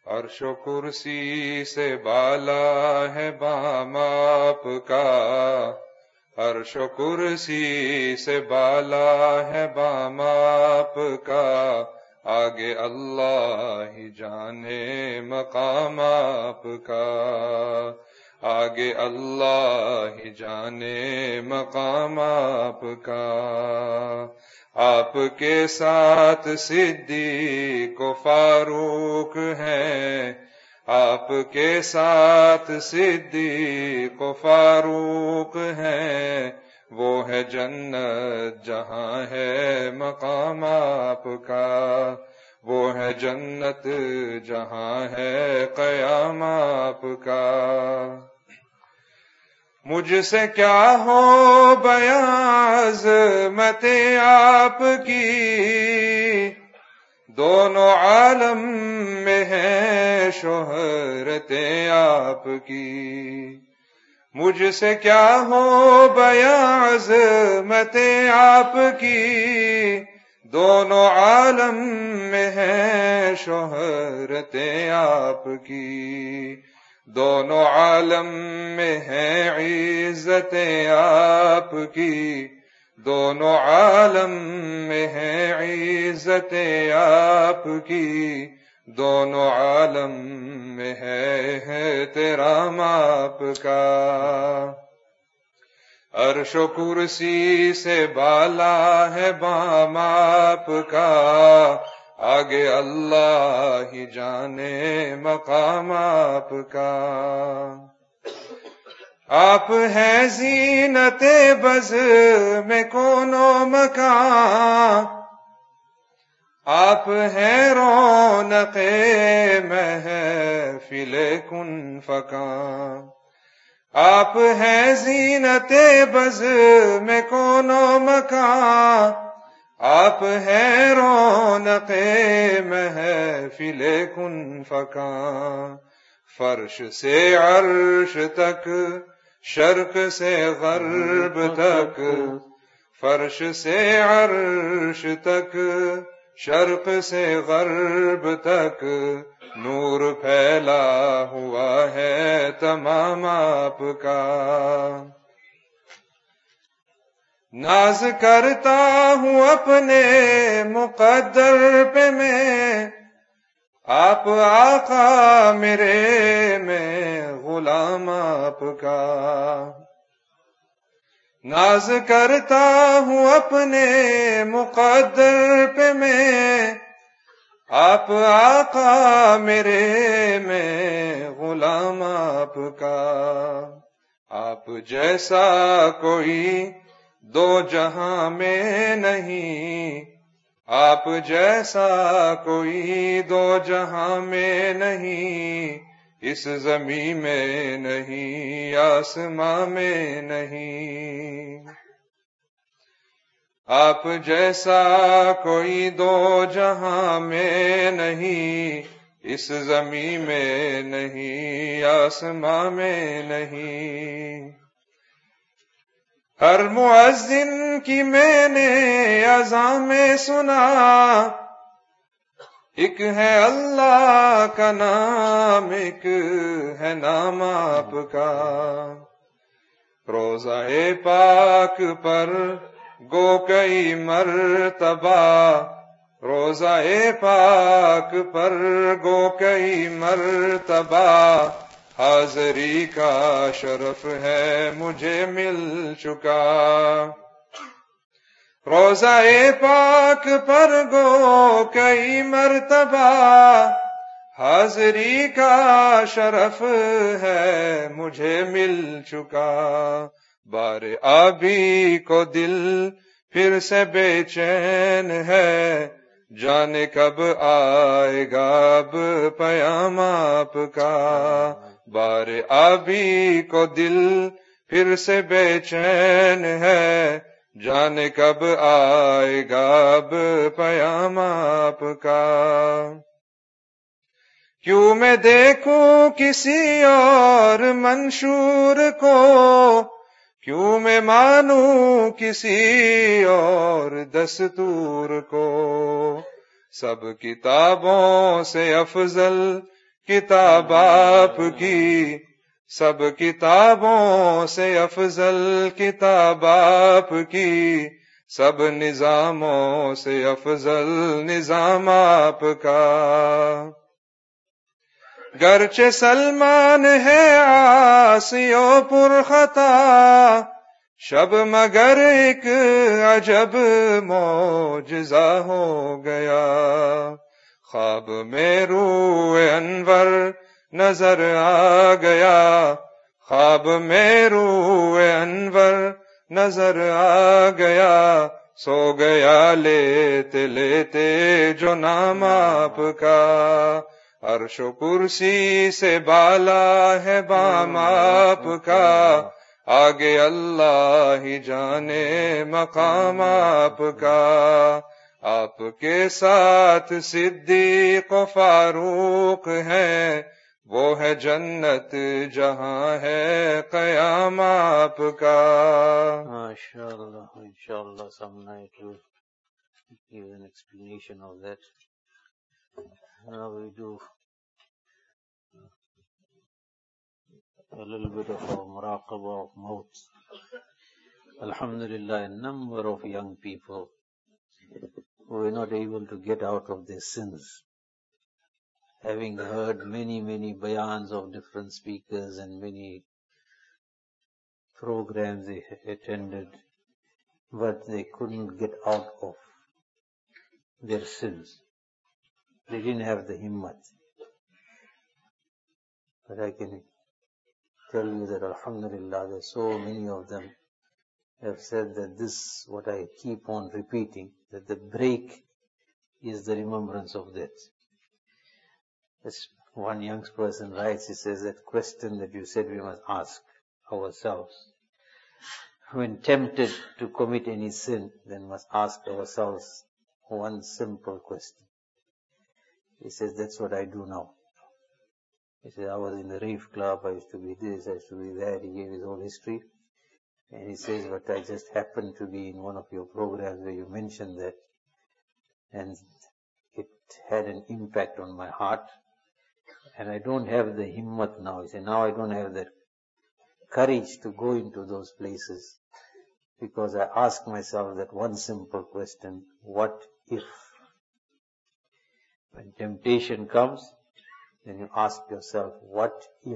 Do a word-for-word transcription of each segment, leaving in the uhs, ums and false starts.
عرش و کرسی سے بالا ہے بام آپ کا، عرش و کرسی سے بالا ہے بام آپ کا، آگے اللہ ہی جانے مقام آپ کا، آگے اللہ ہی جانے مقام آپ کا۔ آپ کے ساتھ صدیق و فاروق ہیں، آپ کے ساتھ صدیق و فاروق ہیں، وہ ہے جنت جہاں ہے مقام آپ کا، وہ ہے جنت جہاں ہے قیام آپ کا۔ مجھ سے کیا ہو بیان عظمت آپ کی، دونوں عالم میں ہے شہرت آپ کی۔ مجھ سے کیا ہو بیان عظمت آپ کی، دونوں عالم میں ہے شہرت آپ کی، دونوں عالم میں ہے عزت آپ کی، دونوں عالم میں ہے عزت آپ کی، دونوں عالم میں ہے احترام آپ کا۔ عرش و کرسی سے بالا ہے بام آپ کا، آگے اللہ ہی جانے مقام آپ کا۔ آپ ہیں زینت بز میں کون و مکان، آپ ہیں رونق محفل کن فکان، آپ ہیں زینت بز میں کون و مکان، آپ ہیں رونق محفل کن فکان۔ فرش سے عرش تک، شرق سے غرب تک، فرش سے عرش تک، شرق سے غرب تک، نور پھیلا ہوا ہے تمام آپ کا۔ ناز کرتا ہوں اپنے مقدر پہ میں، آپ آقا میرے میں غلام آپ کا۔ ناز کرتا ہوں اپنے مقدر پہ میں، آپ آقا میرے میں غلام آپ کا۔ آپ جیسا کوئی دو جہاں میں نہیں، آپ جیسا کوئی دو جہاں میں نہیں، اس زمین میں نہیں، آسماں میں نہیں۔ آپ جیسا کوئی دو جہاں میں نہیں، اس زمین میں نہیں، آسماں میں نہیں۔ ہر مؤذن کی میں نے اذان میں سنا، ایک ہے اللہ کا نام، ایک ہے نام آپ کا۔ روضہ پاک پر گو کئی مرتبہ، روضہ پاک پر گو کئی مرتبہ، حاضری کا شرف ہے مجھے مل چکا۔ روضہ پاک پر گو کئی مرتبہ، حاضری کا شرف ہے مجھے مل چکا۔ بار آبی کو دل پھر سے بے چین ہے، جانے کب آئے گا اب پیام آپ کا۔ بار آبی کو دل پھر سے بے چین ہے، جانے کب آئے گا اب پیام آپ کا۔ کیوں میں دیکھوں کسی اور منشور کو، کیوں میں مانوں کسی اور دستور کو، سب کتابوں سے افضل किताब आपकी, सब किताबों से अफजल किताब आपकी, सब निजामों से अफजल निजाम आपका। गरचे सलमान है आसियो पुरखता, शब मगर एक अजब मौजज़ा हो गया। ख्वाब में रूए अनवर नजर आ गया, ख्वाब में रूए अनवर नजर आ गया। सो गया लेते लेते जो नाम आपका, अर्शो कुर्सी से बाला है बाम आपका। आगे अल्लाह ही जाने मकाम आपका। आपके साथ सिद्दीक व फारूक हैं, वो है जन्नत जहां है क़याम आपका। MashaAllah, inshallah, some night we'll give an explanation of that. Now we do a little bit of a muraqabah of maut. Alhamdulillah, a number of young people who were not able to get out of their sins, having heard many, many bayans of different speakers and many programs they attended, but they couldn't get out of their sins. They didn't have the himmat. But I can tell you that Alhamdulillah, there are so many of them have said that this, what I keep on repeating, that the break is the remembrance of that. As one young person writes, he says that question that you said we must ask ourselves. When tempted to commit any sin, then must ask ourselves one simple question. He says, that's what I do now. He says, I was in the rave club, I used to be this, I used to be that. He gave his whole history. And he says, but I just happened to be in one of your programs where you mentioned that. And it had an impact on my heart. And I don't have the himmat now. He said, now I don't have that courage to go into those places. Because I ask myself that one simple question, what if? When temptation comes, then you ask yourself, what if?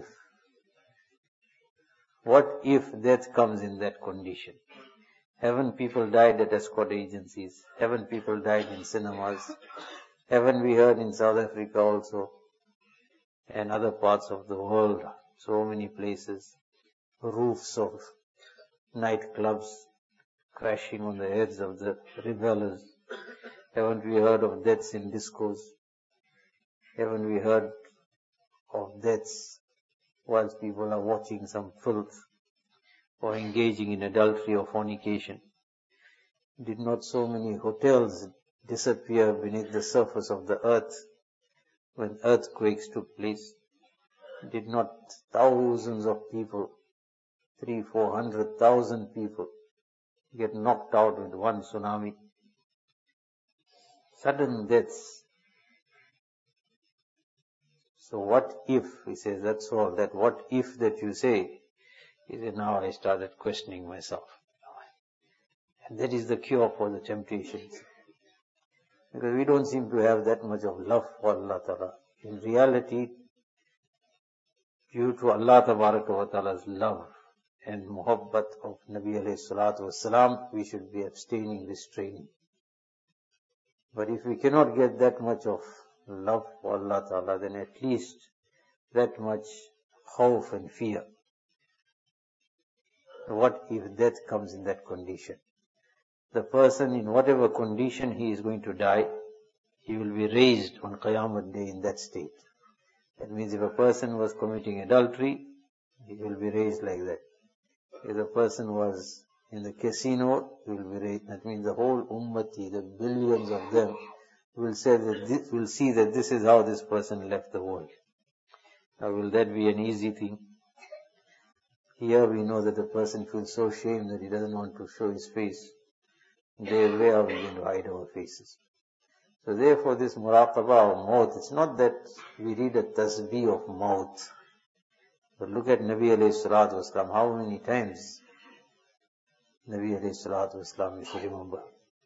What if death comes in that condition? Haven't people died at escort agencies? Haven't people died in cinemas? Haven't we heard in South Africa also? And other parts of the world, so many places, roofs of nightclubs crashing on the heads of the revelers. Haven't we heard of deaths in discos? Haven't we heard of deaths whilst people are watching some filth or engaging in adultery or fornication? Did not so many hotels disappear beneath the surface of the earth when earthquakes took place? Did not thousands of people, three, four hundred thousand people, get knocked out with one tsunami? Sudden deaths. So what if, he says, that's all, that what if that you say, he said, now I started questioning myself. And that is the cure for the temptations. Because we don't seem to have that much of love for Allah Ta'ala. In reality, due to Allah Ta'ala's love and muhabbat of Nabi alayhi salatu wasalam, we should be abstaining, restraining. But if we cannot get that much of love for Allah Ta'ala, then at least that much khawf and fear. What if death comes in that condition? The person, in whatever condition he is going to die, he will be raised on Qiyamah Day in that state. That means if a person was committing adultery, he will be raised like that. If the person was in the casino, he will be raised. That means the whole ummati, the billions of them, will say that this, will see that this is how this person left the world. Now will that be an easy thing? Here we know that the person feels so ashamed that he doesn't want to show his face. There, where are we going to hide our faces? So therefore this muraqabah of maut, it's not that we read a tasbih of maut. But look at Nabi alayhi salatu wasalam, how many times Nabi alayhi salatu wasalam, you should remember.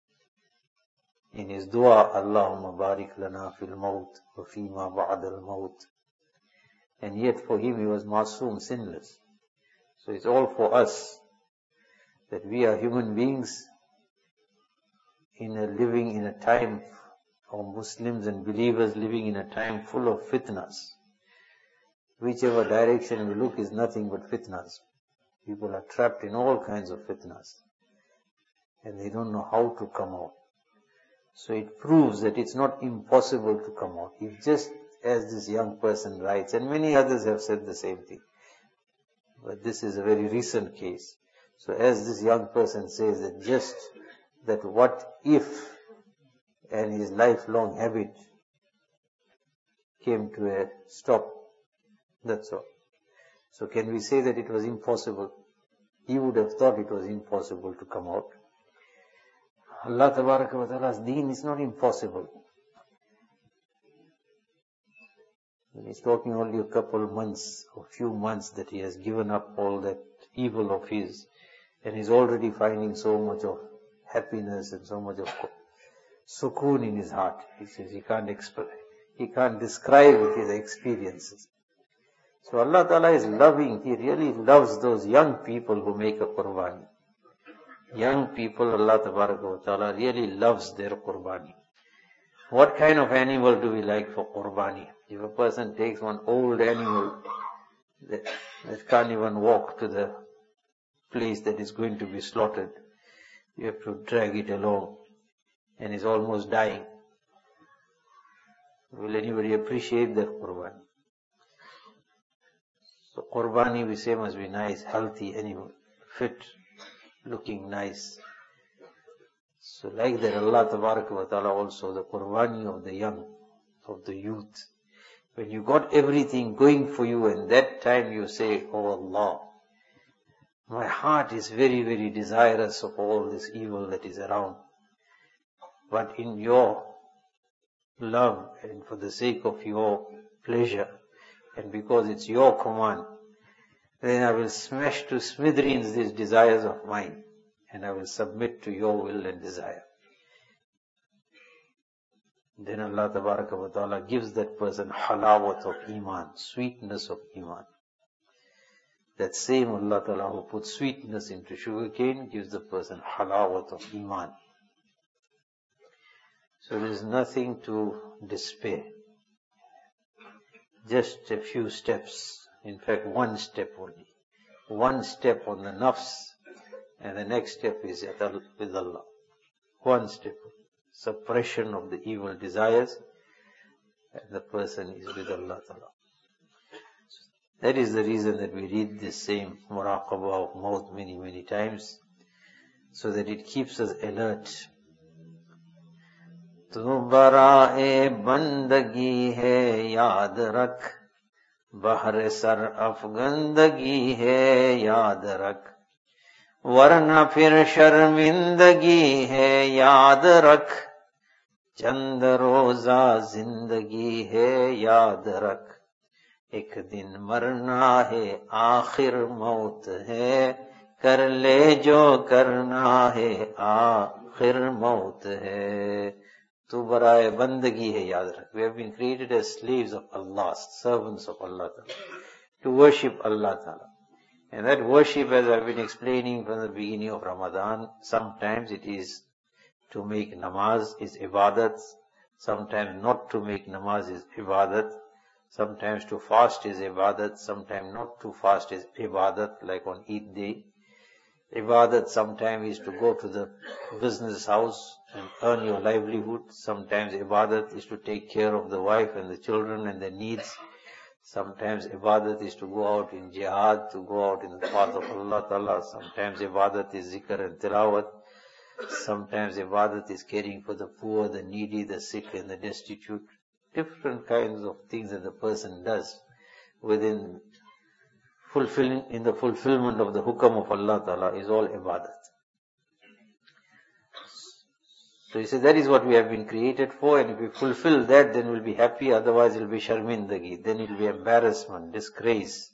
In his dua, Allahumma barik lana fil maut wa fima ba'd al maut. And yet for him he was masoom, sinless. So it's all for us that we are human beings in a living in a time, or Muslims and believers living in a time full of fitnas. Whichever direction we look is nothing but fitnas. People are trapped in all kinds of fitnas and they don't know how to come out. So it proves that it's not impossible to come out. If just as this young person writes, and many others have said the same thing, but this is a very recent case. So as this young person says that just that what if, and his lifelong habit came to a stop, that's all. So can we say that it was impossible? He would have thought it was impossible to come out. Allah Tabaraka wa Ta'ala's deen is not impossible. When he's talking only a couple of months, or few months that he has given up all that evil of his, and he's already finding so much of happiness and so much of sukoon in his heart. He says he can't express, he can't describe his experiences. So Allah Ta'ala is loving, He really loves those young people who make a qurbani. Young people, Allah Ta'ala really loves their qurbani. What kind of animal do we like for qurbani? If a person takes one old animal that, that can't even walk to the place that is going to be slaughtered, you have to drag it along and is almost dying. Will anybody appreciate that qurbani? So qurbani, we say, must be nice, healthy animal, fit, looking nice. So like that, Allah Ta'ala also, the qurbani of the young, of the youth. When you got everything going for you, and that time you say, oh Allah, my heart is very, very desirous of all this evil that is around. But in your love and for the sake of your pleasure, and because it's your command, then I will smash to smithereens these desires of mine, and I will submit to your will and desire. Then Allah Ta'ala gives that person halawat of iman, sweetness of iman. That same Allah Ta'ala who puts sweetness into sugarcane gives the person halawat of iman. So there is nothing to despair. Just a few steps. In fact, one step only. One step on the nafs, and the next step is with Allah. One step. Suppression of the evil desires, and the person is with Allah Ta'ala. That is the reason that we read this same muraqabah of maut many, many times, so that it keeps us alert. Tu bara'e bandagi hai yaad rakh, bahre sar afgandagi hai yaad rakh, warna fir sharmindagi hai yaad rakh, चंद रोजा जिंदगी है याद रख, एक दिन मरना है आखिर मौत है, कर ले जो करना है आखिर मौत है. तू बराए बंदगी है याद रख. We have been created as slaves of Allah, servants of Allah Ta'ala, to worship Allah Ta'ala. And that worship, as I've been explaining from the beginning of Ramadan, sometimes it is to make namaz is ibadat, sometimes not to make namaz is ibadat, sometimes to fast is ibadat, sometimes not to fast is ibadat, like on Eid day. Ibadat sometimes is to go to the business house and earn your livelihood. Sometimes ibadat is to take care of the wife and the children and their needs. Sometimes ibadat is to go out in jihad, to go out in the path of Allah Ta'ala. Sometimes ibadat is zikr and tilawat. Sometimes ibadat is caring for the poor, the needy, the sick and the destitute. Different kinds of things that the person does within fulfilling, in the fulfillment of the hukam of Allah Ta'ala is all ibadat. So he said that is what we have been created for, and if we fulfill that, then we'll be happy, otherwise it will be sharmindagi, then it will be embarrassment, disgrace.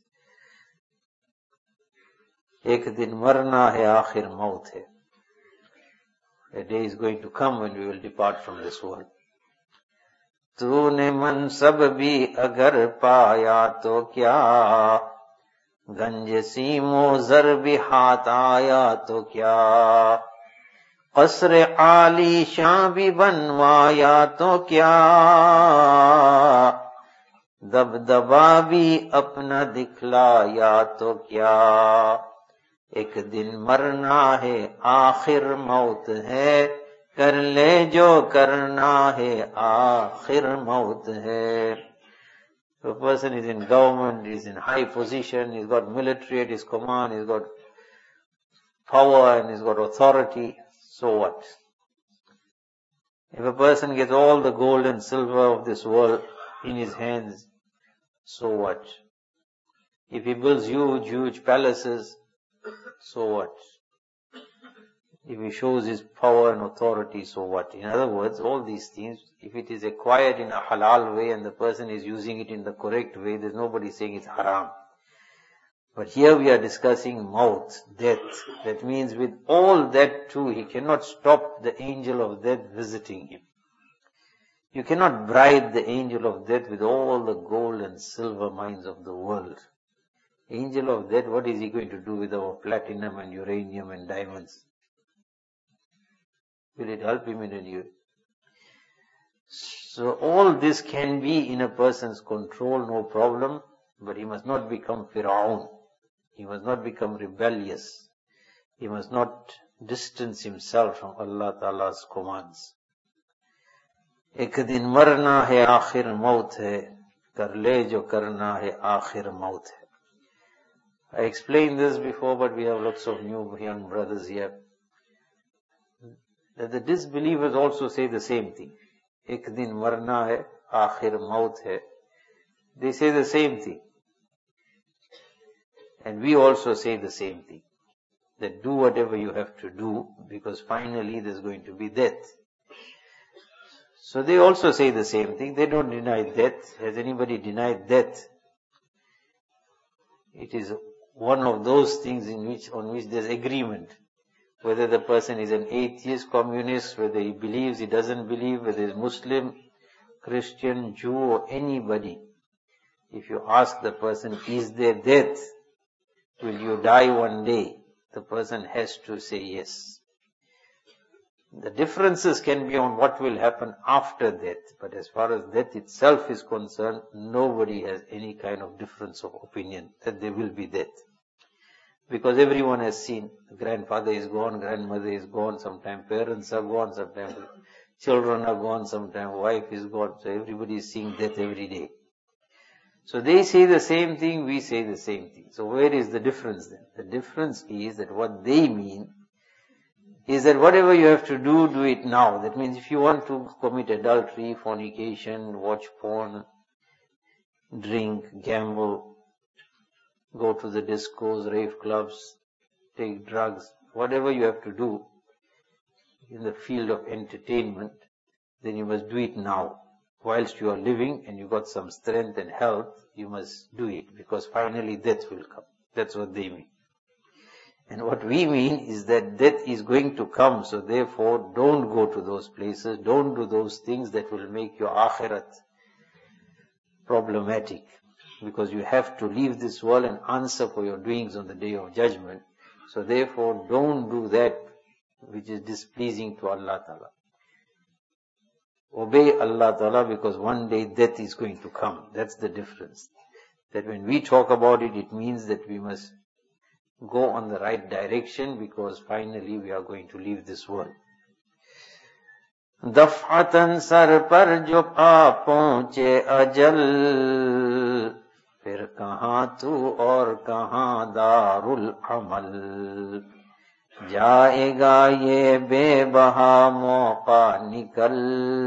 Ek din marna hai, aakhir maut hai. A day is going to come when we will depart from this world. तूने मनसब भी अगर पाया तो क्या, गंज सीमो जर भी हाथ आया तो क्या, कसर आली शां भी बनवाया तो क्या, दबदबा भी अपना दिखलाया तो क्या, एक दिन मरना है आखिर मौत है, कर ले जो करना है आखिर मौत है. If a person is in government, is in high position, he's got military at his command, he's got power and he's got authority, so what? If a person gets all the gold and silver of this world in his hands, so what? If he builds huge, huge palaces, so what? If he shows his power and authority, so what? In other words, all these things, if it is acquired in a halal way and the person is using it in the correct way, there's nobody saying it's haram. But here we are discussing maut, death. That means with all that too, he cannot stop the angel of death visiting him. You cannot bribe the angel of death with all the gold and silver mines of the world. Angel of death, what is he going to do with our platinum and uranium and diamonds? Will it help him in any way? So all this can be in a person's control, no problem, but he must not become Fir'aun. He must not become rebellious. He must not distance himself from Allah Ta'ala's commands. एक दिन मरना है आखिर मौत है, कर ले जो करना है आखिर मौत है. I explained this before, but we have lots of new young brothers here. That the disbelievers also say the same thing. Ek din marna hai, aakhir maut hai. They say the same thing. And we also say the same thing. That do whatever you have to do, because finally there's going to be death. So they also say the same thing. They don't deny death. Has anybody denied death? It is one of those things in which, on which there's agreement. Whether the person is an atheist, communist, whether he believes, he doesn't believe, whether he's Muslim, Christian, Jew, or anybody. If you ask the person, is there death? Will you die one day? The person has to say yes. The differences can be on what will happen after death, but as far as death itself is concerned, nobody has any kind of difference of opinion that there will be death. Because everyone has seen, grandfather is gone, grandmother is gone, sometimes parents are gone, sometimes children are gone, sometimes wife is gone, so everybody is seeing death every day. So they say the same thing, we say the same thing. So where is the difference then? The difference is that what they mean is that whatever you have to do, do it now. That means if you want to commit adultery, fornication, watch porn, drink, gamble, go to the discos, rave clubs, take drugs, whatever you have to do in the field of entertainment, then you must do it now. Whilst you are living and you got some strength and health, you must do it, because finally death will come. That's what they mean. And what we mean is that death is going to come, so therefore don't go to those places, don't do those things that will make your akhirat problematic. Because you have to leave this world and answer for your doings on the day of judgment. So therefore, don't do that which is displeasing to Allah Ta'ala. Obey Allah Ta'ala, because one day death is going to come. That's the difference. That when we talk about it, it means that we must go on the right direction, because finally we are going to leave this world. दफ़अतन सर पर जो आ पहुँचे अजल, फिर कहाँ तू और कहाँ दारुल अमल, जाएगा ये बेबहा मौका निकल,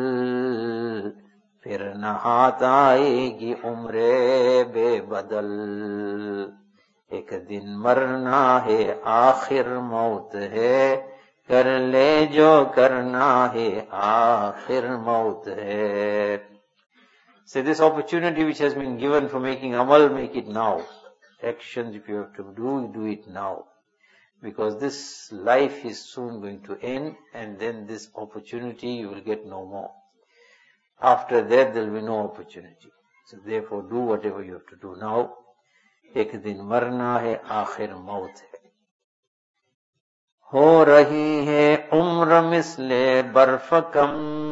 फिर न हाथ आएगी उम्रे बेबदल, एक दिन मरना है आखिर मौत है, کر لے جو کرنا ہے آخر موت ہے. So this opportunity which has been given for making amal, make it now. Actions, if you have to do, do it now. Because this life is soon going to end, and then this opportunity you will get no more. After that there will be no opportunity. So therefore do whatever you have to do now. ایک دن مرنا ہے آخر موت ہے. ہو رہی ہے عمر مثل برف کم،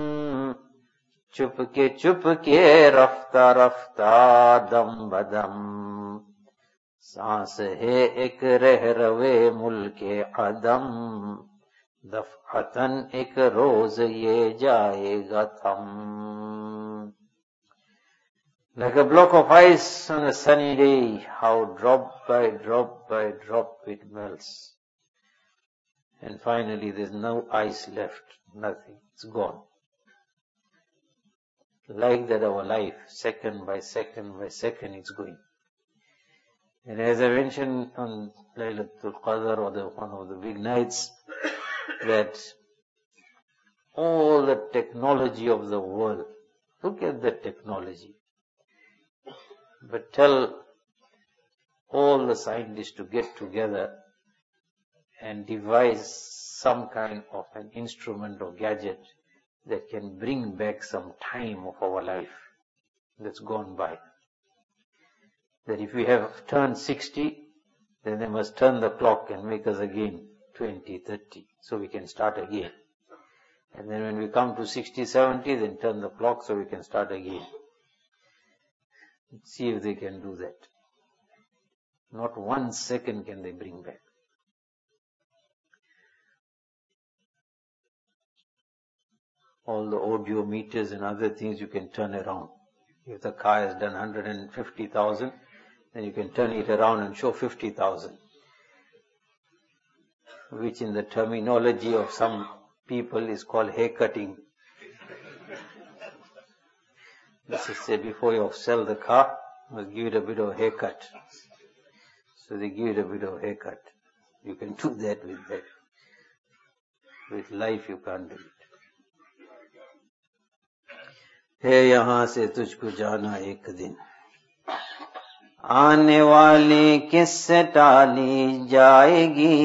چپ کے چپ کے رفتہ رفتہ دم بدم. سانس ہے ایک رہ روے ملک عدم، دفعتاً ایک روز یہ جائے گا تھم. Like a block of ice on a sunny day, how drop by drop by drop it melts. And finally there's no ice left, nothing, it's gone. Like that our life, second by second by second it's going. And as I mentioned on Laylatul Qadr, or the, one of the big nights, that all the technology of the world, look at the technology. But tell all the scientists to get together and devise some kind of an instrument or gadget that can bring back some time of our life that's gone by. That if we have turned sixty, then they must turn the clock and make us again twenty, thirty, so we can start again. And then when we come to sixty, seventy, then turn the clock so we can start again. See if they can do that. Not one second can they bring back. All the audio meters and other things you can turn around. If the car has done one hundred fifty thousand, then you can turn it around and show fifty thousand. Which in the terminology of some people is called haircutting. This is say before you sell the car, you must give it a bit of haircut. So they give it a bit of haircut. You can do that with that. With life you can't do it. ہے یہاں سے تجھ کو جانا ایک دن، آنے والی کس سے ٹالی جائے گی،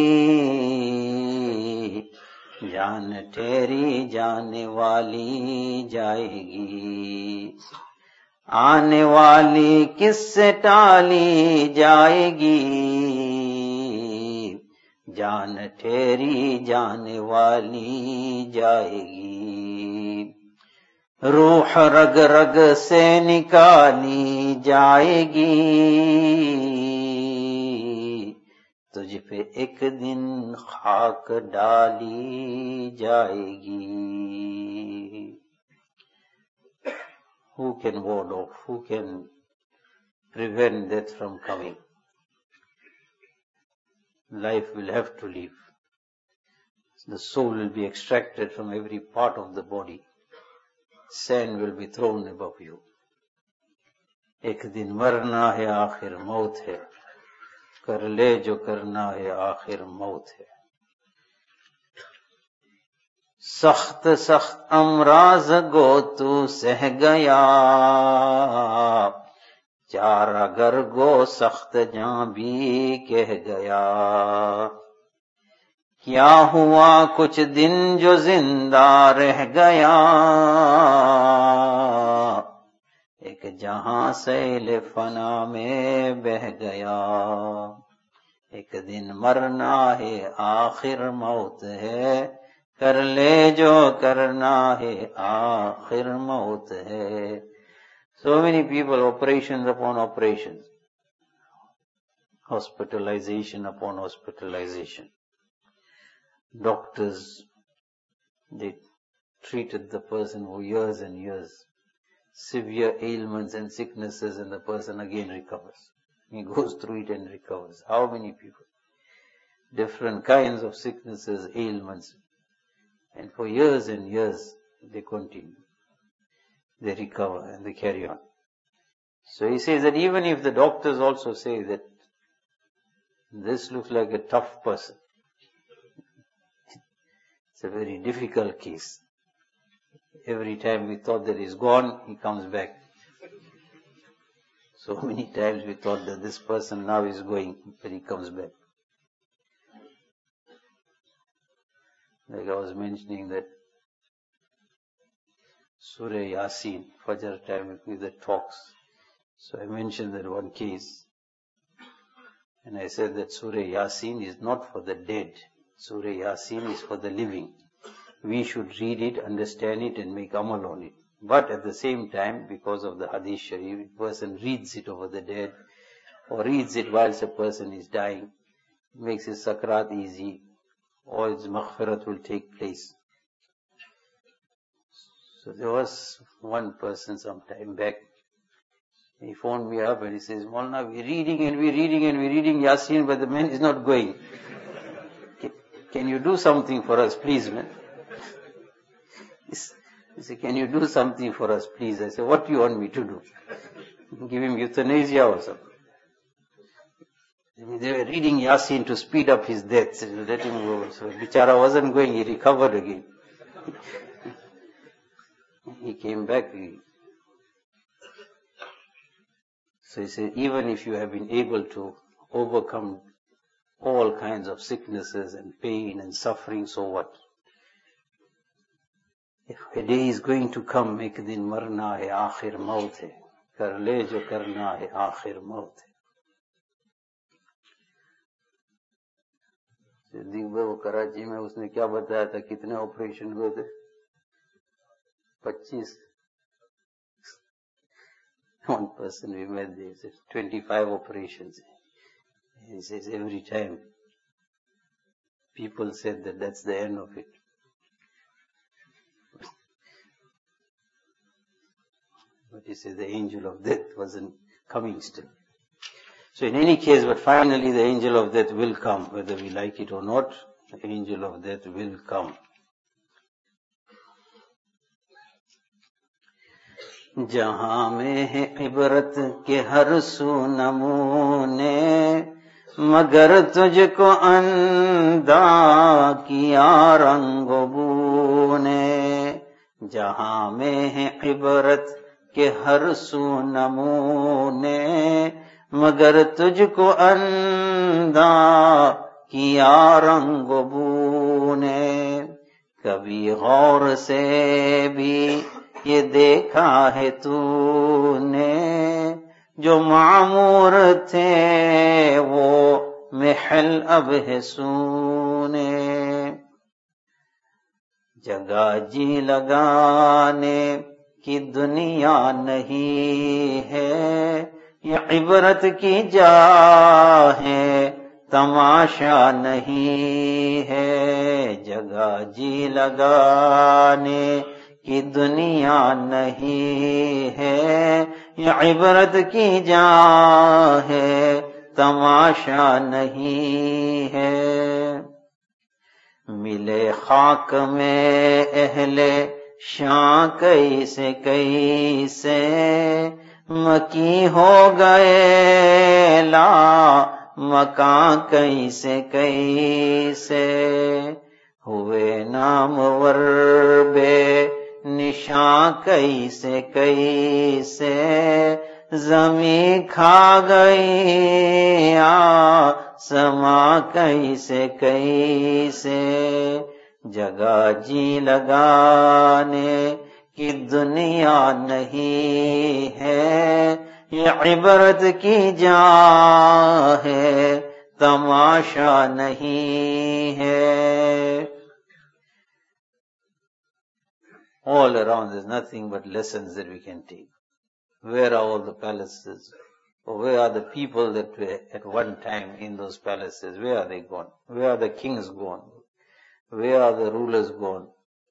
جان ٹھہری جانے والی جائے گی. آنے والی کس سے ٹالی جائے گی، جان ٹھہری جانے والی جائے گی. روح رگ رگ سے نکالی جائے گی، تجھ پہ ایک دن خاک ڈالی جائے گی. Who can ward off? Who can prevent death from coming? Life will have to leave. The soul will be extracted from every part of the body. Sand will be thrown above you. ایک دن مرنا ہے آخر موت ہے، کر لے جو کرنا ہے آخر موت ہے. سخت سخت امراض گو تو سہ گیا، چار اگر گو سخت جاں بھی کہہ گیا. کیا ہوا کچھ دن جو زندہ رہ گیا، ایک جہاں سیل فنا میں بہ گیا. ایک دن مرنا ہے آخر موت ہے، کر لے جو کرنا ہے آخر موت ہے. So many people, operations upon operations, hospitalization upon hospitalization. Doctors, they treated the person for years and years. Severe ailments and sicknesses, and the person again recovers. He goes through it and recovers. How many people? Different kinds of sicknesses, ailments. And for years and years, they continue. They recover and they carry on. So he says that even if the doctors also say that this looks like a tough person, It's a very difficult case. Every time we thought that he's gone, he comes back. So many times we thought that this person now is going, but he comes back. Like I was mentioning that Surah Yasin, Fajr time with the talks. So I mentioned that one case. And I said that Surah Yasin is not for the dead. Surah Yasin is for the living. We should read it, understand it and make amal on it. But at the same time, because of the Hadith Sharif, a person reads it over the dead or reads it whilst a person is dying. It makes his sakrat easy, or his maghfirat will take place. So there was one person some time back, he phoned me up and he says, Maulana, we're reading and we're reading and we're reading Yasin, but the man is not going. Can, can you do something for us, please, man? He said, can you do something for us, please? I said, what do you want me to do? Give him euthanasia or something. They were reading Yasin to speed up his death. So let him go. So Bichara wasn't going, he recovered again. He came back. He... So he said, even if you have been able to overcome all kinds of sicknesses and pain and suffering, so what? If a day is going to come, ek din marna hai, aakhir maut hai. Kar le jo karna hai, aakhir maut hai. صدیق بھائی وہ کراچی میں اس نے کیا بتایا تھا کتنے operation ہوئے تھے پچیس one person we met there said twenty-five operations. He says every time people said that that's the end of it. But he said the angel of death wasn't coming still. So in any case, but finally the angel of death will come, whether we like it or not, the angel of death will come. جہاں میں ہے عبرت کے ہر سو نمونے مگر تجھ کو اندھا کیا رنگ و بو نے جہاں میں ہے عبرت کے ہر سو نمونے مگر تجھ کو اندھا کیا رنگ و بو نے کبھی غور سے بھی یہ دیکھا ہے تو نے جو معمور تھے وہ محل اب ہے سونے جگہ جی لگانے کی دنیا نہیں ہے یہ عبرت کی جا ہے تماشا نہیں ہے جگہ جی لگانے کی دنیا نہیں ہے یہ عبرت کی جا ہے تماشا نہیں ہے ملے خاک میں اہل شاں کیسے کیسے مکی ہو گئے لا مکان کیسے کیسے ہوئے نامور بے نشاں کیسے کیسے زمین کھا گئی آسماں کیسے کیسے جگہ جی لگانے کی دنیا نہیں ہے یہ عبرت کی جا ہے تماشا نہیں ہے all around there's nothing but lessons that we can take. Where are all the palaces? Or where are the people that were at one time in those palaces? Where are they gone? Where are the kings gone? Where are the rulers gone?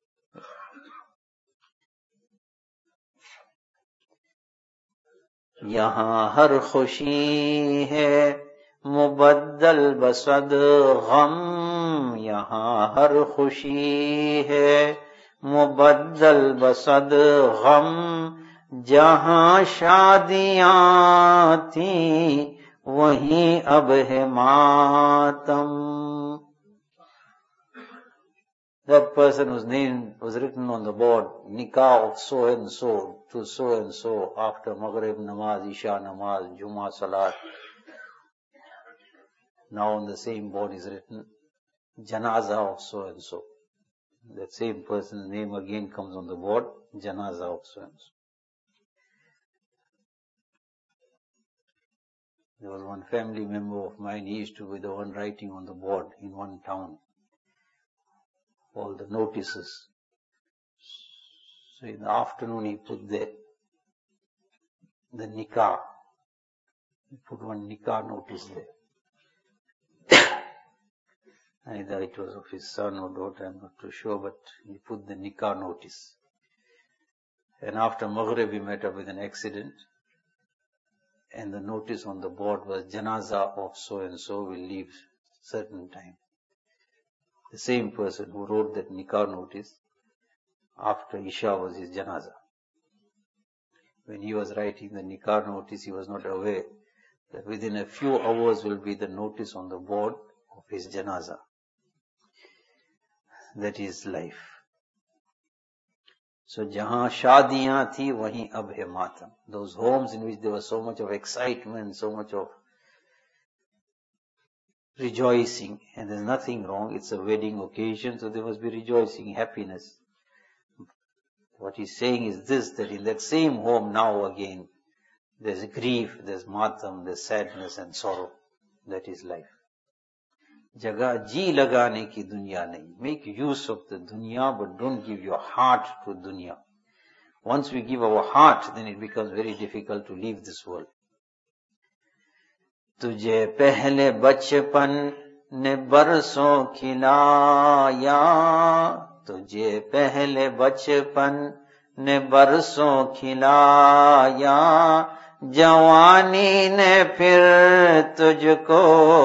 یہاں ہر خوشی ہے مبدل بصد غم یہاں ہر خوشی ہے مبدل بصد غم جہاں شادیاں تھیں وہیں اب ہے ماتم that person whose name was written on the board, Nikah of so and so to so and so after Maghrib Namaz, Isha Namaz, Jummah Salat. Now on the same board is written Janaza of so and so. That same person's name again comes on the board, Janaza of so and so. There was one family member of mine, he used to be the one writing on the board in one town all the notices. So in the afternoon he put the, the nikah. He put one nikah notice there. Either it was of his son or daughter, I'm not too sure, but he put the nikah notice. And after Maghrib he met up with an accident. And the notice on the board was Janaza of so and so will leave certain time. The same person who wrote that nikah notice, after Isha was his Janaza. When he was writing the nikah notice, he was not aware that within a few hours will be the notice on the board of his Janaza. That is life. So, jahan shadiyan thi, wahin ab hai matam. Those homes in which there was so much of excitement, so much of rejoicing, and there's nothing wrong, it's a wedding occasion, so there must be rejoicing, happiness. What he's saying is this, that in that same home now again, there's grief, there's matam, there's sadness and sorrow. That is life. Jaga ji lagane ki dunya nahi. Make use of the dunya, but don't give your heart to dunya. Once we give our heart, then it becomes very difficult to leave this world. तुझे पहले बचपन ने बरसों खिलाया, तुझे पहले बचपन ने बरसों खिलाया, जवानी ने फिर तुझको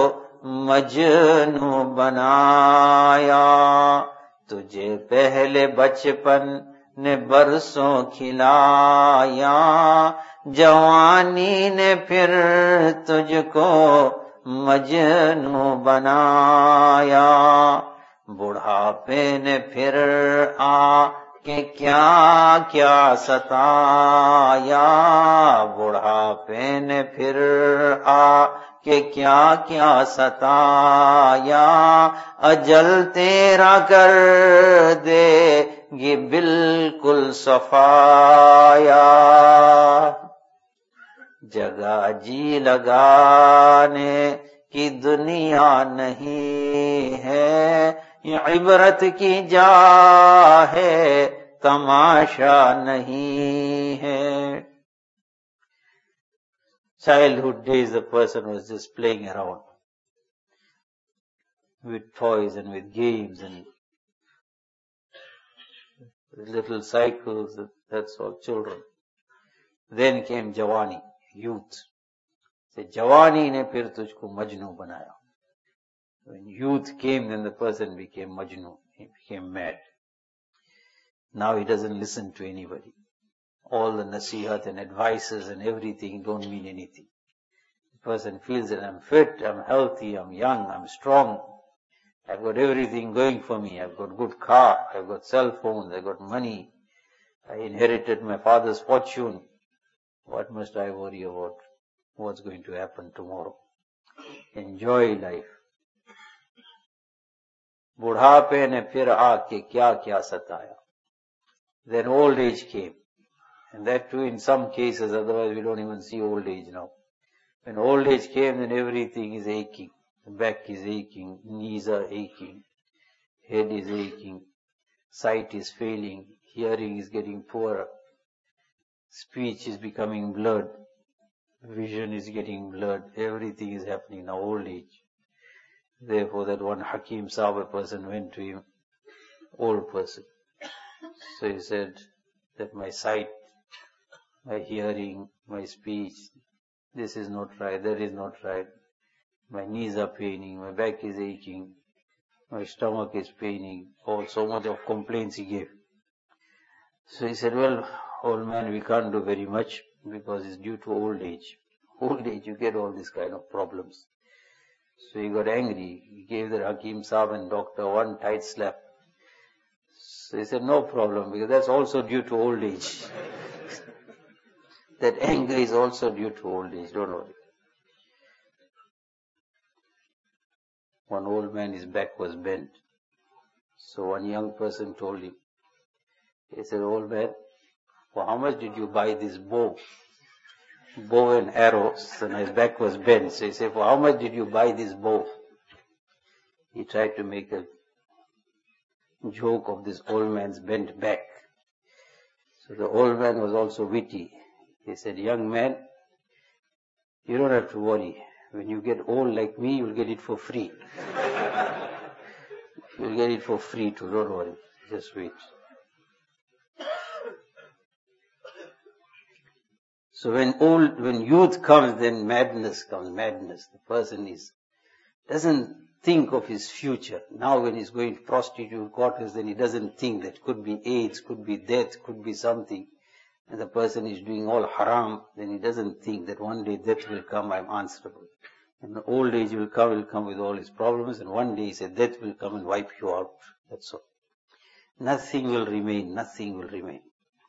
मजनू बनाया, तुझे पहले बचपन ने बरसों खिलाया, जवानी ने फिर तुझको मजनू बनाया, बुढ़ापे ने फिर आ के क्या क्या सताया, बुढ़ापे ने फिर आ के क्या क्या सताया, अजल तेरा कर देगी बिल्कुल सफाया, जगह जी लगाने की दुनिया नहीं है, ये इबरत की जा है, तमाशा नहीं है. Childhood days, the person was just playing around with toys and with games and with little cycles, that's all children. Then came Jawani, youth. So Jawani ne phir tujhko Majnu banaya. When youth came, then the person became Majnu, he became mad. Now he doesn't listen to anybody. All the nasihat and advices and everything don't mean anything. The person feels that I'm fit, I'm healthy, I'm young, I'm strong. I've got everything going for me. I've got good car, I've got cell phones, I've got money. I inherited my father's fortune. What must I worry about? What's going to happen tomorrow? Enjoy life. बुढ़ापे ने फिर आके क्या क्या सताया. Then old age came. And that too in some cases, otherwise we don't even see old age now. When old age came, then everything is aching. The back is aching, knees are aching, head is aching, sight is failing, hearing is getting poorer, speech is becoming blurred, vision is getting blurred, everything is happening now, old age. Therefore that one Hakim Sahib, a person went to him, old person. So he said that my sight, my hearing, my speech, this is not right, that is not right. My knees are paining, my back is aching, my stomach is paining, all so much of complaints he gave. So he said, well, old man, we can't do very much because it's due to old age. Old age, you get all these kind of problems. So he got angry. He gave the Hakim Sahib and doctor one tight slap. So he said, no problem, because that's also due to old age. That anger is also due to old age, don't worry. One old man, his back was bent. So one young person told him, he said, old man, for how much did you buy this bow? Bow and arrows, and his back was bent. So he said, for how much did you buy this bow? He tried to make a joke of this old man's bent back. So the old man was also witty. He said, young man, you don't have to worry. When you get old like me, you'll get it for free. You'll get it for free too, don't worry. Just wait. So when old, when youth comes, then madness comes, madness. The person is, doesn't think of his future. Now when he's going to prostitute quarters, then he doesn't think that could be AIDS, could be death, could be something. And the person is doing all haram, then he doesn't think that one day death will come, I'm answerable. And the old age will come, will come with all his problems, and one day he said, death will come and wipe you out. That's all. Nothing will remain, nothing will remain.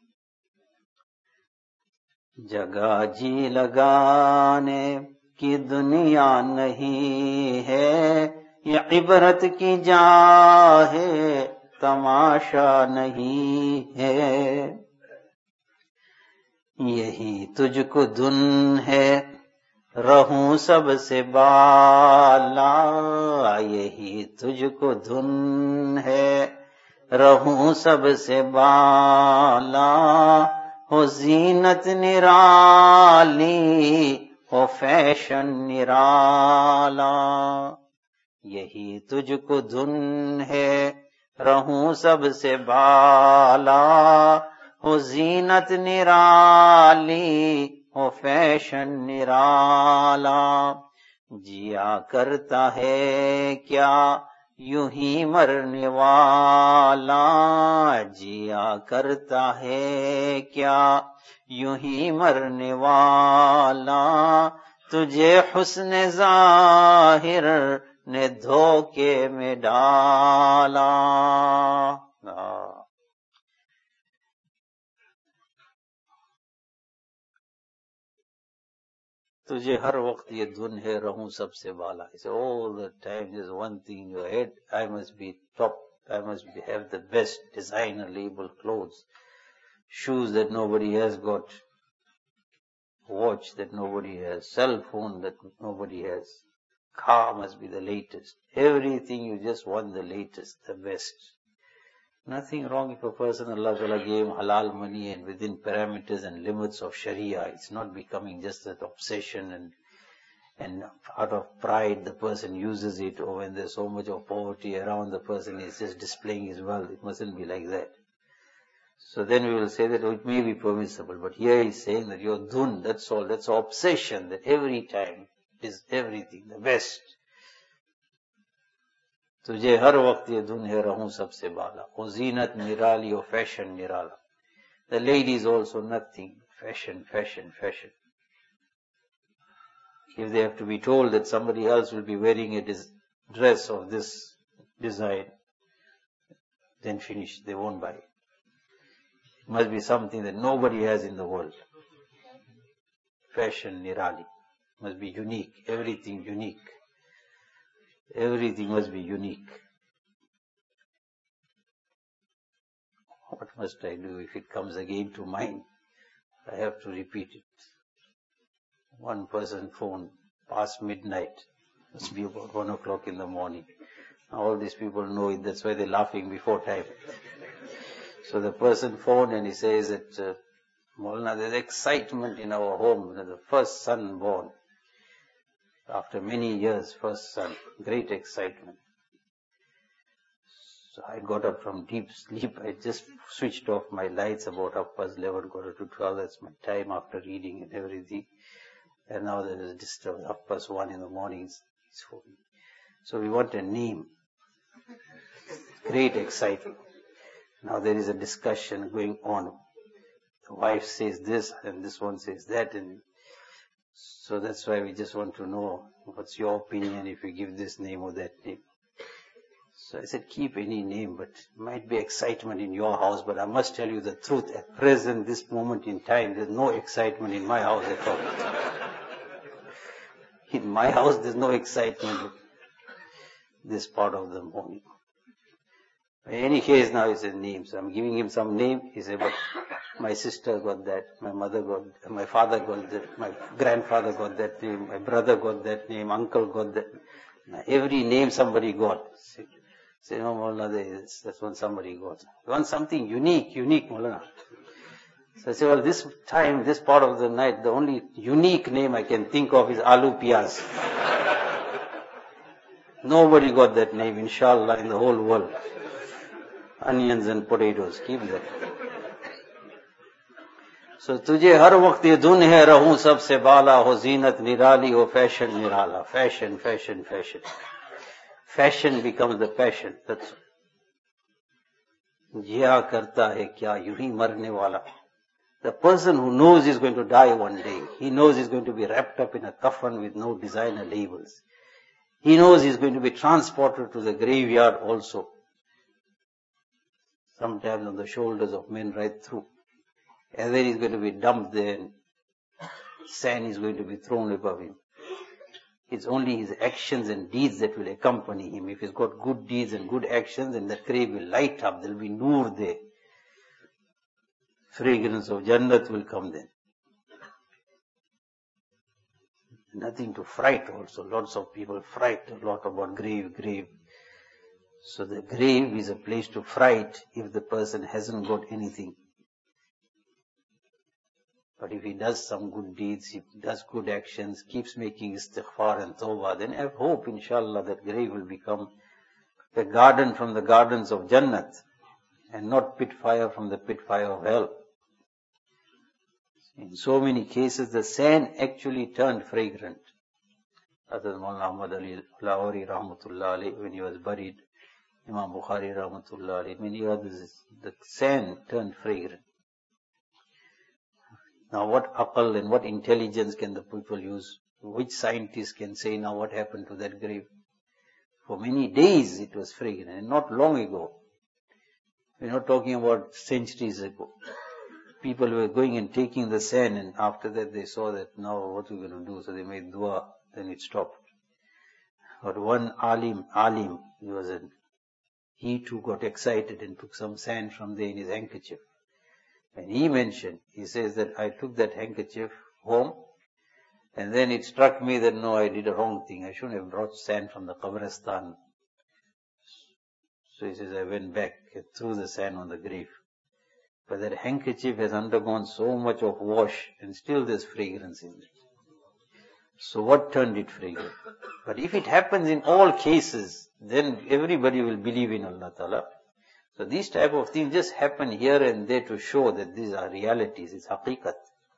जगह जी लगाने की दुनिया नहीं है, ये इबरत की जा है, तमाशा नहीं है. यही तुझको धुन है, रहूं सबसे बाला. यही तुझको धुन है, रहूं सबसे बाला. हो जीनत निराली, हो फैशन निराला. यही तुझको धुन है, रहूं सबसे बाला. हो जीनत निराली, हो फैशन निराला. जिया करता है क्या यूं ही मरने वाला. जिया करता है क्या यूं ही मरने वाला. तुझे हुस्न ज़ाहिर ने धोखे में डाला. तुझे हर वक्त ये धुन है, रहूं सबसे बाला. He said, all the time there's one thing in your head, I must be top, I must be, have the best designer label clothes, shoes that nobody has got, watch that nobody has, cell phone that nobody has, car must be the latest. Everything you just want the latest, the best. Nothing wrong if a person, Allah Ta'ala gave him halal money and within parameters and limits of Sharia. It's not becoming just an obsession and and out of pride the person uses it, or when there's so much of poverty around, the person is just displaying his wealth. It mustn't be like that. So then we will say that oh, it may be permissible, but here he's saying that your dhun, that's all, that's an obsession, that every time is everything, the best. तुझे हर वक्त ये धुन है, रहूं सबसे बाला. ओ जीनत निराली, ओ फैशन निराला. The lady is also nothing. Fashion, fashion, fashion. If they have to be told that somebody else will be wearing a dress of this design, then finish, they won't buy it. It must be something that nobody has in the world. Fashion nirali. Must be unique. Everything unique. Everything must be unique. What must I do if it comes again to mind? I have to repeat it. One person phoned past midnight. Must be about one o'clock in the morning. Now all these people know it. That's why they're laughing before time. So the person phoned and he says that, uh, Maulana, there's excitement in our home. The first son born. After many years, first son. Great excitement. So I got up from deep sleep. I just switched off my lights about half past eleven, quarter to twelve. That's my time after reading and everything. And now there is disturbance. Half past one in the morning. So we want a name. Great excitement. Now there is a discussion going on. The wife says this and this one says that, and so that's why we just want to know what's your opinion if we give this name or that name. So I said, keep any name, but might be excitement in your house, but I must tell you the truth. At present, this moment in time, there's no excitement in my house at all. In my house, there's no excitement this part of the morning. In any case, now he says name. So I'm giving him some name. He said, but my sister got that, my mother got, my father got that, my grandfather got that name, my brother got that name, uncle got that. Now, every name somebody got. Say, no, Maulana, that's what somebody got. You want something unique, unique, Maulana. So I say, well, this time, this part of the night, the only unique name I can think of is Aloo Piyaz. Nobody got that name, inshallah, in the whole world. Onions and potatoes, keep that. So, tujhe har waqt ye dhun hai, rahun sabse bala, ho zinat nirali, ho fashion nirala. Fashion, fashion, fashion. Fashion becomes the passion. That's jiya karta hai kya, yu hi marne wala. The person who knows he's going to die one day, he knows he's going to be wrapped up in a coffin with no designer labels. He knows he's going to be transported to the graveyard also. Sometimes on the shoulders of men right through. And then he's going to be dumped there and sand is going to be thrown above him. It's only his actions and deeds that will accompany him. If he's got good deeds and good actions, then that grave will light up. There will be noor there. Fragrance of Jannat will come then. Nothing to fright also. Lots of people fright a lot about grave, grave. So the grave is a place to fright if the person hasn't got anything. But if he does some good deeds, he does good actions, keeps making istighfar and tawbah, then I have hope, inshallah, that grave will become a garden from the gardens of Jannat and not pit fire from the pit fire of hell. In so many cases, the sand actually turned fragrant. Hazrat Maulana Ahmad Ali Lahori Rahmatullah Ali, when he was buried, Imam Bukhari Rahmatullah Ali, many others, the sand turned fragrant. Now what aqal and what intelligence can the people use? Which scientist can say now what happened to that grave? For many days it was fragrant, and not long ago. We're not talking about centuries ago. People were going and taking the sand, and after that they saw that now what we're going to do, so they made dua, then it stopped. But one alim, alim, he was a, he too got excited and took some sand from there in his handkerchief. And he mentioned, he says that I took that handkerchief home, and then it struck me that no, I did a wrong thing. I shouldn't have brought sand from the Qabristan. So he says, I went back and threw the sand on the grave. But that handkerchief has undergone so much of wash, and still there's fragrance in it. So what turned it fragrant? But if it happens in all cases, then everybody will believe in Allah Ta'ala. So these type of things just happen here and there to show that these are realities, it's haqiqat.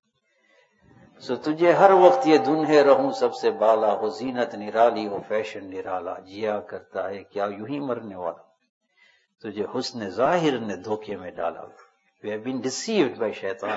So tujhe har waqt ye dhun hai rahun sabse bala, ho zinat nirali, ho fashion nirala, jiya karta hai kya yu hi marne wala. Tujhe husn zahir ne dhoke mein dala. We have been deceived by shaitan.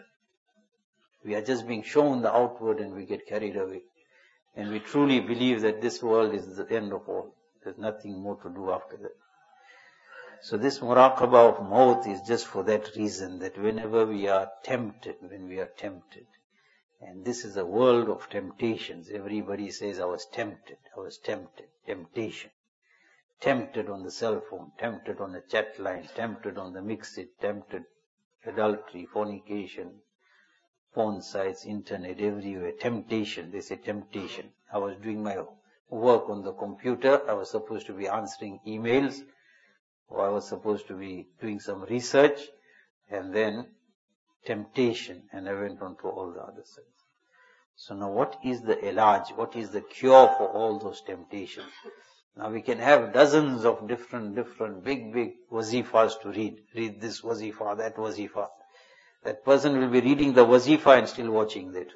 We are just being shown the outward and we get carried away. And we truly believe that this world is the end of all. There's nothing more to do after that. So this muraqabah of maut is just for that reason, that whenever we are tempted, when we are tempted, and this is a world of temptations. Everybody says, I was tempted, I was tempted, temptation. Tempted on the cell phone, tempted on the chat line, tempted on the mix-it, tempted adultery, fornication, porn sites, internet, everywhere, temptation, they say temptation. I was doing my work on the computer, I was supposed to be answering emails, or I was supposed to be doing some research, and then temptation, and I went on to all the other sides. So now what is the ilaj, what is the cure for all those temptations? Now we can have dozens of different, different, big, big wazifas to read. Read this wazifa, that wazifa. That person will be reading the wazifa and still watching that.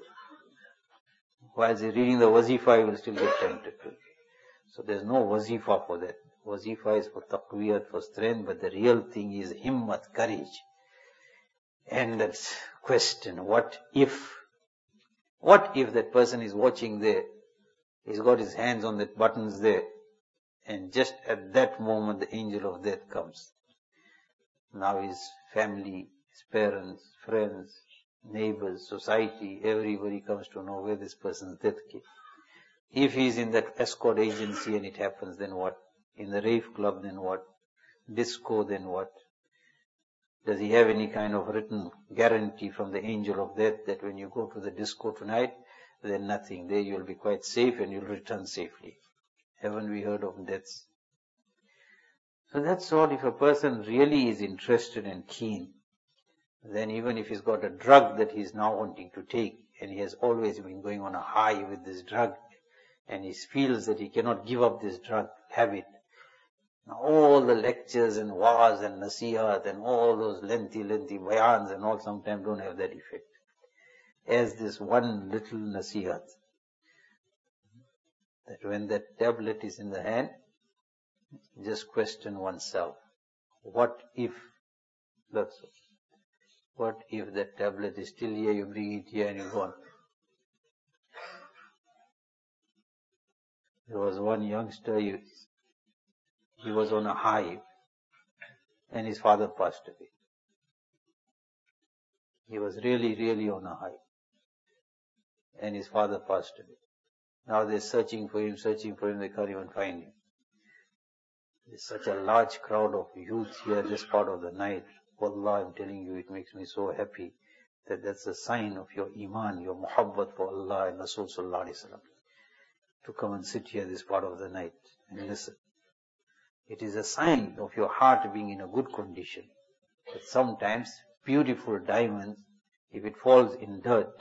While he's reading the wazifa, he will still get tempted. So there's no wazifa for that. Wazifa is for taqwiyat, for strength, but the real thing is himmat, courage. And that question, what if? What if that person is watching there? He's got his hands on the buttons there. And just at that moment, the angel of death comes. Now his family, his parents, friends, neighbors, society, everybody comes to know where this person's death came. If he is in that escort agency and it happens, then what? In the rave club, then what? Disco, then what? Does he have any kind of written guarantee from the angel of death that when you go to the disco tonight, then nothing. There you'll be quite safe and you'll return safely. Haven't we heard of deaths? So that's all. If a person really is interested and keen, then even if he's got a drug that he's now wanting to take, and he has always been going on a high with this drug, and he feels that he cannot give up this drug habit, now all the lectures and wa'az and nasihat and all those lengthy, lengthy bayans and all sometimes don't have that effect. As this one little nasihat, that when that tablet is in the hand, just question oneself, what if, that's all. What if that tablet is still here, you bring it here and you go on. There was one youngster, he, he was on a high and his father passed away. He was really, really on a high and his father passed away. Now they're searching for him, searching for him, they can't even find him. There's such a large crowd of youth here this part of the night. Wallah, I'm telling you, it makes me so happy that that's a sign of your iman, your muhabbat for Allah and Rasul sallallahu alaihi wasallam. To come and sit here this part of the night and listen. It is a sign of your heart being in a good condition. But sometimes beautiful diamonds, if it falls in dirt,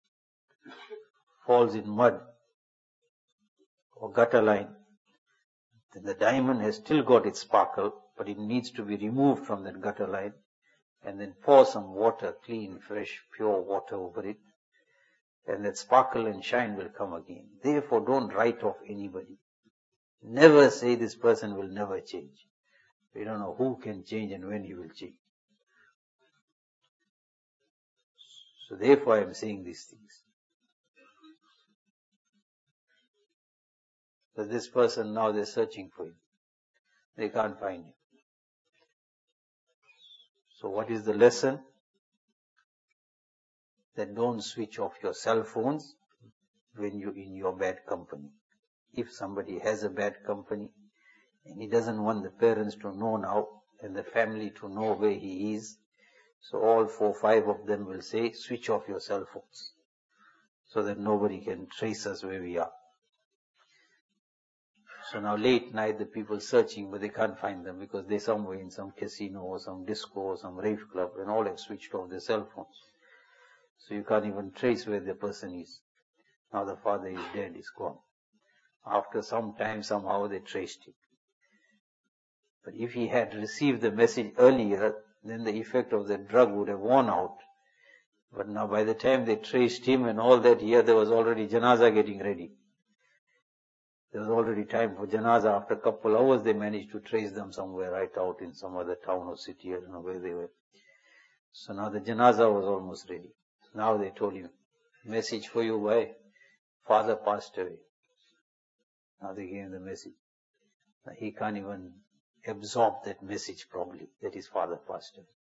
falls in mud or gutter line, then the diamond has still got its sparkle, but it needs to be removed from that gutter line and then pour some water, clean, fresh, pure water over it, and that sparkle and shine will come again. Therefore, don't write off anybody. Never say this person will never change. We don't know who can change and when he will change. So therefore I am saying these things. But this person now they're searching for him. They can't find him. So what is the lesson? That don't switch off your cell phones when you're in your bad company. If somebody has a bad company and he doesn't want the parents to know now and the family to know where he is, so all four, five of them will say, switch off your cell phones so that nobody can trace us where we are. So now late night the people searching, but they can't find them because they're somewhere in some casino or some disco or some rave club and all have switched off their cell phones. So you can't even trace where the person is. Now the father is dead, is gone. After some time somehow they traced him. But if he had received the message earlier, then the effect of the drug would have worn out. But now by the time they traced him and all that, here there was already janazah getting ready. There was already time for janazah. After a couple hours they managed to trace them somewhere right out in some other town or city, I don't know where they were. So now the janazah was almost ready. Now they told him, message for you, why? Father passed away. Now they gave him the message. Now he can't even absorb that message probably, that his father passed away.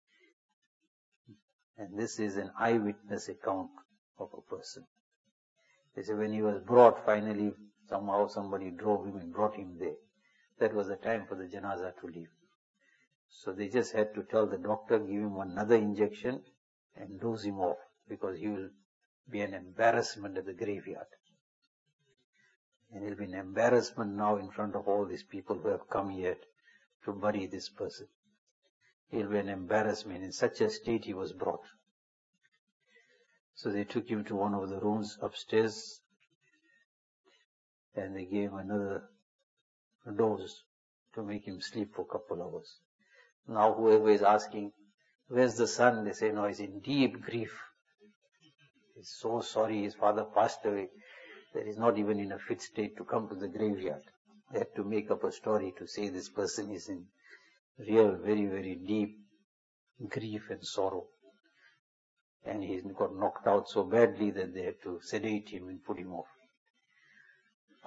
And this is an eyewitness account of a person. They say when he was brought, finally somehow somebody drove him and brought him there. That was the time for the janazah to leave. So they just had to tell the doctor, give him another injection and lose him off, because he will be an embarrassment at the graveyard. And he'll be an embarrassment now in front of all these people who have come here to bury this person. He'll be an embarrassment. In such a state he was brought. So they took him to one of the rooms upstairs and they gave him another dose to make him sleep for a couple hours. Now whoever is asking, where's the son? They say, no, he's in deep grief. He's so sorry his father passed away that he's not even in a fit state to come to the graveyard. They had to make up a story to say this person is in real, very, very deep grief and sorrow. And he's got knocked out so badly that they had to sedate him and put him off.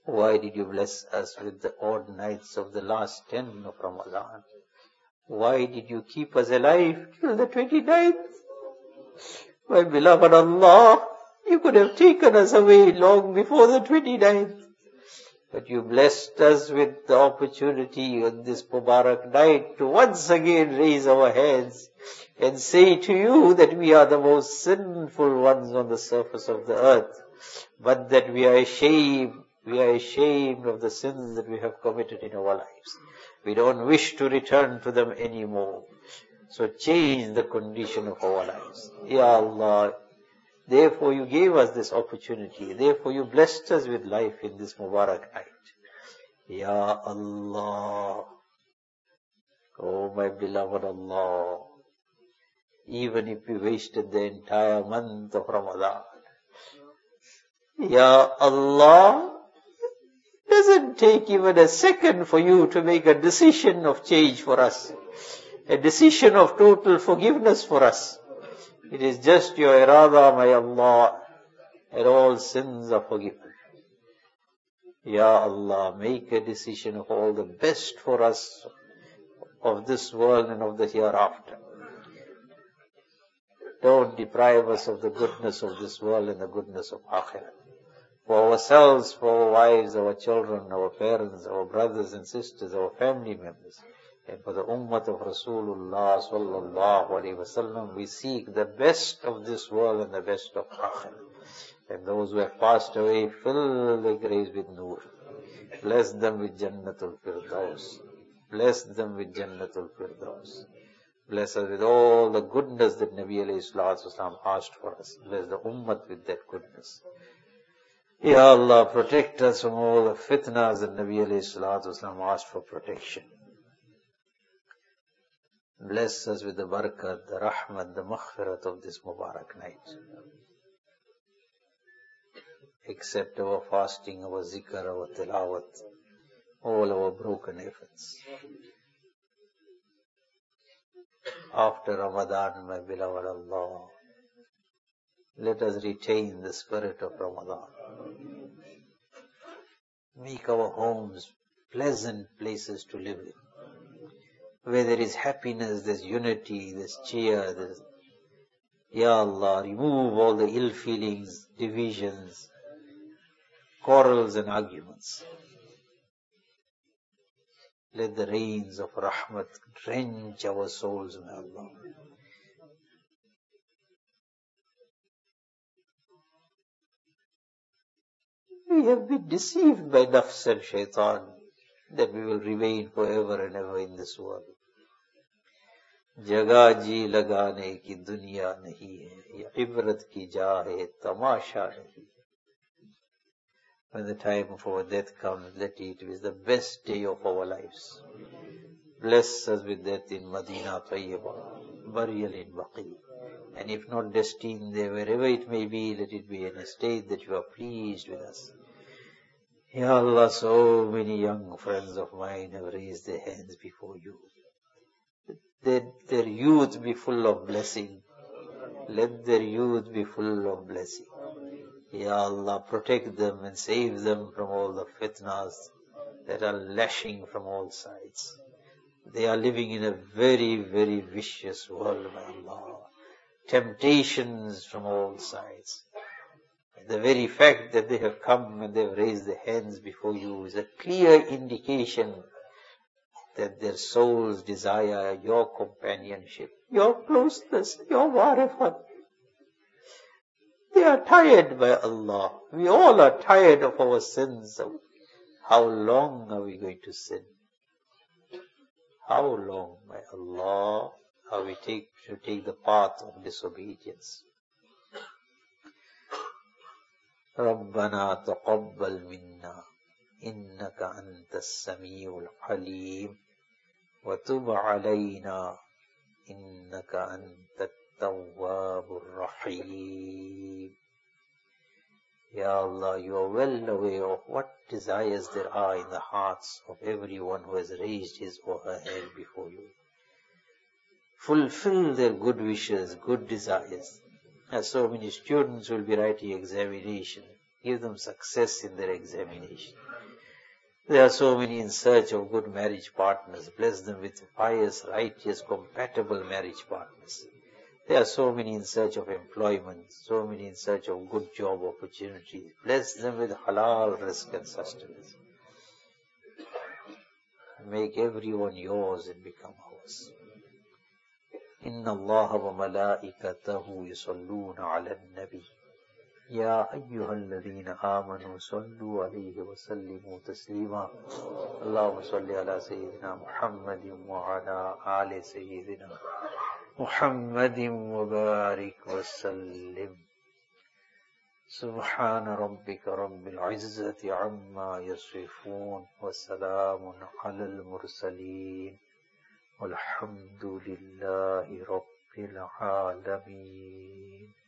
Why did you bless us with the odd nights of the last ten of Ramadan? Why did you keep us alive till the twenty-ninth? My beloved Allah, you could have taken us away long before the twenty-ninth. But you blessed us with the opportunity on this Mubarak night to once again raise our heads and say to you that we are the most sinful ones on the surface of the earth, but that we are ashamed, we are ashamed of the sins that we have committed in our lives. We don't wish to return to them anymore. So change the condition of our lives. Ya Allah, therefore you gave us this opportunity. Therefore you blessed us with life in this Mubarak night. Ya Allah. Oh my beloved Allah. Even if we wasted the entire month of Ramadan. Ya Allah. It doesn't take even a second for you to make a decision of change for us. A decision of total forgiveness for us. It is just your irada, my Allah, and all sins are forgiven. Ya Allah, make a decision of all the best for us of this world and of the hereafter. Don't deprive us of the goodness of this world and the goodness of Akhirah. For ourselves, for our wives, our children, our parents, our brothers and sisters, our family members, and for the ummah of Rasulullah sallallahu alaihi wasallam, we seek the best of this world and the best of Akhirah. And those who have passed away, fill their graves with nur. Bless them with Jannatul Firdaus. Bless them with Jannatul Firdaus. Bless us with all the goodness that Nabi alayhi salatu wasalam asked for us. Bless the ummah with that goodness. Ya Allah, protect us from all the fitnas that Nabi alayhi salatu wasalam asked for protection. Bless us with the barakat, the rahmat, the maghfirat of this Mubarak night. Accept our fasting, our zikr, our tilawat, all our broken efforts. After Ramadan, my beloved Allah, let us retain the spirit of Ramadan. Make our homes pleasant places to live in. Where there is happiness, there's unity, there's cheer, there's... Ya Allah, remove all the ill feelings, divisions, quarrels and arguments. Let the rains of rahmat drench our souls, my Allah. We have been deceived by nafs and shaitan that we will remain forever and ever in this world. Jagah ji lagane ki dunya nahi hai, ye ibrat ki jah hai, tamasha nahi. When the time of our death comes, let it be the best day of our lives. Bless us with death in Madinah Tayyibah, burial in Baqi. And if not destined there, wherever it may be, let it be in a state that you are pleased with us. Ya Allah, so many young friends of mine have raised their hands before you. Let their youth be full of blessing. Let their youth be full of blessing. Ya Allah, protect them and save them from all the fitnas that are lashing from all sides. They are living in a very, very vicious world, my Allah. Temptations from all sides. The very fact that they have come and they have raised their hands before you is a clear indication that their souls desire your companionship, your closeness, your marifat. They are tired by Allah. We all are tired of our sins. How long are we going to sin? How long, my Allah, are we take, to take the path of disobedience? ربنا تقبل منا إنك أنت السميع العليم وتب علينا إنك أنت التواب الرحيم. Ya Allah, you are well aware of what desires there are in the hearts of everyone who has raised his or her hand before you. Fulfill their good wishes, good desires. As so many students will be writing examination, Give them success in their examination. There are so many in search of good marriage partners. Bless them with pious, righteous, compatible marriage partners. There are so many in search of employment, so many in search of good job opportunities. Bless them with halal rizq and sustenance. Make everyone yours and become ours. Inna Allah wa malaikatahu yusalluna ala nabi. Ya ayyuhalladhina amanu sallu alayhi wa sallimu taslima. Allahumma salli ala Sayyidina Muhammadin wa ala ali Sayyidina Muhammadin wa barik wa sallim. Subhana rabbika rabbil izzati amma yasifun wa salamun ala al-mursaleen walhamdulillahi rabbil alameen.